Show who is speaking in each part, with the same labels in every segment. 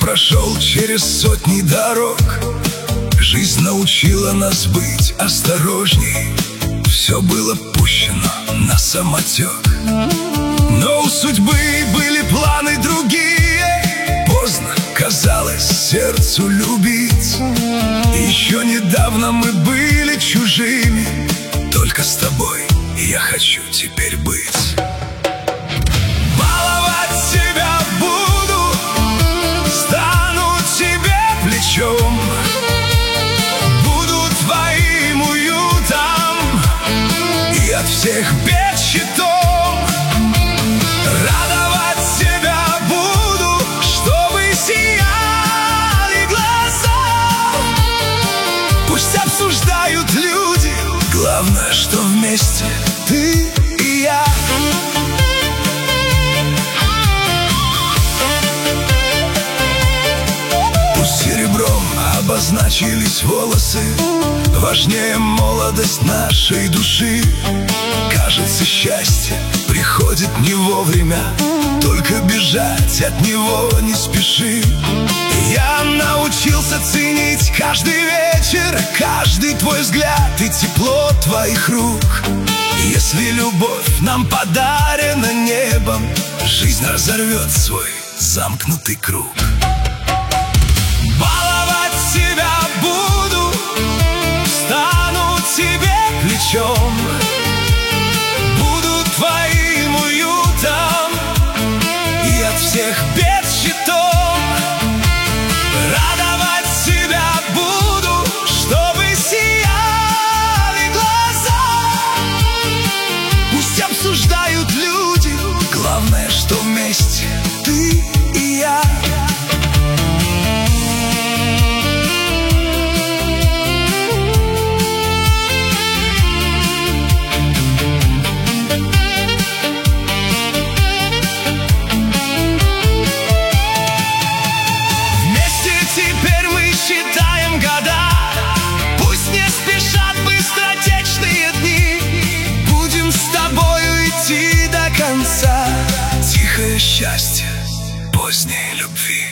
Speaker 1: прошел через сотни дорог. Жизнь научила нас быть осторожней. Все было пущено на самотек. Но у судьбы были планы другие. Поздно казалось сердцу любить. Еще недавно мы были чужими. Только с тобой я хочу теперь быть. Баловать себя буду, стану тебе плечом. Буду твоим уютом и от всех бед щитом. Радовать себя буду, чтобы сияли глаза. Пусть обсуждают люди, главное, что вместе ты и я. Пусть серебром обозначились волосы, важнее молодость нашей души. Кажется, счастье приходит не вовремя, только бежать от него не спеши. Я научился ценить каждый вечер, каждый твой взгляд и тепло твоих рук. Если любовь нам подарена небом, жизнь разорвет свой замкнутый круг. Баловать себя буду, стану тебе плечом. Буду твоим уютом и от всех бед щитом. Радовать себя буду, чтобы сияли глаза. Пусть обсуждают люди, главное, что вместе ты и я. Считаем года, пусть не спешат быстротечные дни. Будем с тобою идти до конца. Тихое счастье поздней любви.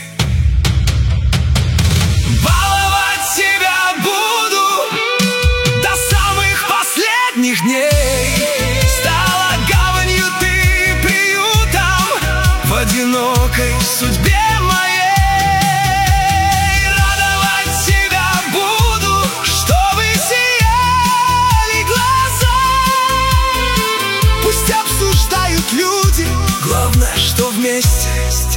Speaker 1: Баловать себя буду до самых последних дней. Стала гаванью ты, приютом в одинокой судьбе моей. Люди, главное, что вместе